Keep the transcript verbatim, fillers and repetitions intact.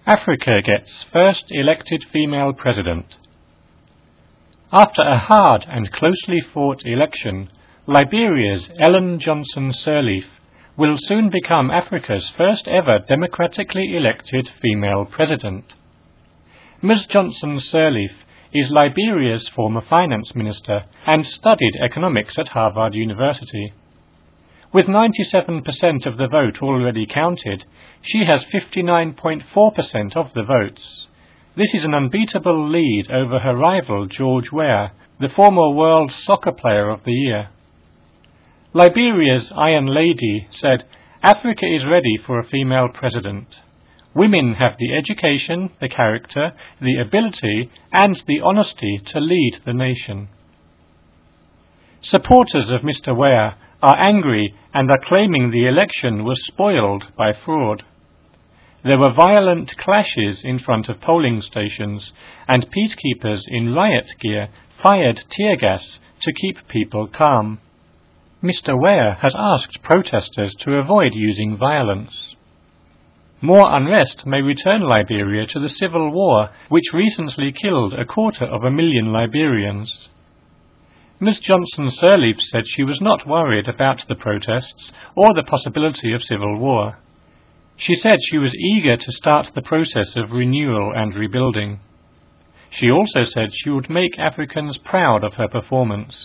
Africa gets first elected female president. After a hard and closely fought election, Liberia's Ellen Johnson Sirleaf will soon become Africa's first ever democratically elected female president. Miz Johnson Sirleaf is Liberia's former finance minister and studied economics at Harvard University. With ninety-seven percent of the vote already counted, she has fifty-nine point four percent of the votes. This is an unbeatable lead over her rival George Weah, the former World Soccer Player of the Year. Liberia's Iron Lady said, "Africa is ready for a female president. Women have the education, the character, the ability, and the honesty to lead the nation." Supporters of Mister Weah are angry and are claiming the election was spoiled by fraud. There were violent clashes in front of polling stations, and peacekeepers in riot gear fired tear gas to keep people calm. Mister Weah has asked protesters to avoid using violence. More unrest may return Liberia to the civil war, which recently killed a quarter of a million Liberians. Miz Johnson Sirleaf said she was not worried about the protests or the possibility of civil war. She said she was eager to start the process of renewal and rebuilding. She also said she would make Africans proud of her performance.